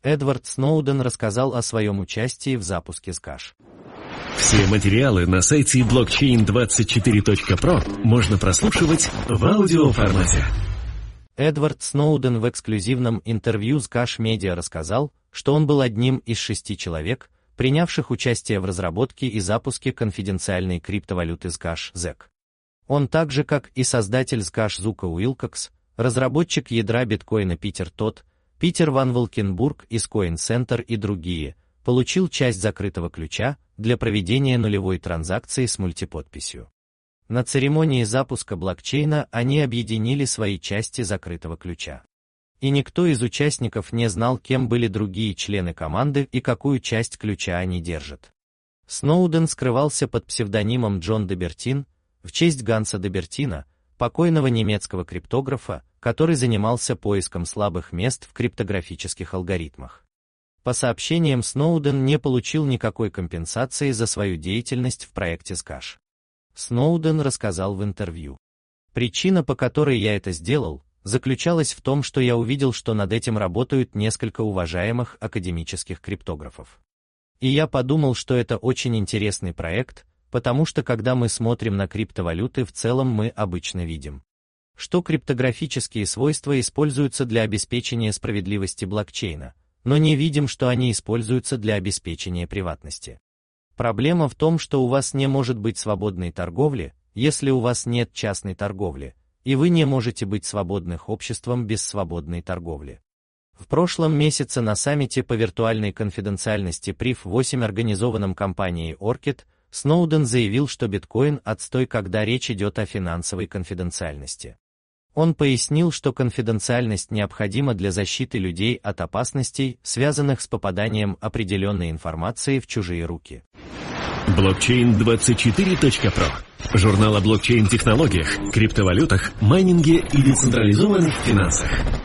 Эдвард Сноуден рассказал о своем участии в запуске Scash. Все материалы на сайте blockchain24.pro можно прослушивать в аудиоформате. Эдвард Сноуден в эксклюзивном интервью с Scash Media рассказал, что он был одним из 6 человек, принявших участие в разработке и запуске конфиденциальной криптовалюты Scash ZEC. Он также, как и создатель Scash Зука Уилкокс, разработчик ядра биткоина Питер Тот, Питер Ван Волкенбург из Coin Center и другие, получил часть закрытого ключа для проведения нулевой транзакции с мультиподписью. На церемонии запуска блокчейна они объединили свои части закрытого ключа. И никто из участников не знал, кем были другие члены команды и какую часть ключа они держат. Сноуден скрывался под псевдонимом Джон Дебертин в честь Ганса Дебертина, покойного немецкого криптографа, который занимался поиском слабых мест в криптографических алгоритмах. По сообщениям, Сноуден не получил никакой компенсации за свою деятельность в проекте Scash. Сноуден рассказал в интервью: «Причина, по которой я это сделал, заключалась в том, что я увидел, что над этим работают несколько уважаемых академических криптографов. И я подумал, что это очень интересный проект, потому что когда мы смотрим на криптовалюты в целом, мы обычно видим, что криптографические свойства используются для обеспечения справедливости блокчейна, но не видим, что они используются для обеспечения приватности. Проблема в том, что у вас не может быть свободной торговли, если у вас нет частной торговли, и вы не можете быть свободным обществом без свободной торговли». В прошлом месяце на саммите по виртуальной конфиденциальности PRIF-8, организованном компанией Orchid, Сноуден заявил, что биткоин – отстой, когда речь идет о финансовой конфиденциальности. Он пояснил, что конфиденциальность необходима для защиты людей от опасностей, связанных с попаданием определенной информации в чужие руки. Blockchain24.pro – журнал о блокчейн-технологиях, криптовалютах, майнинге и децентрализованных финансах.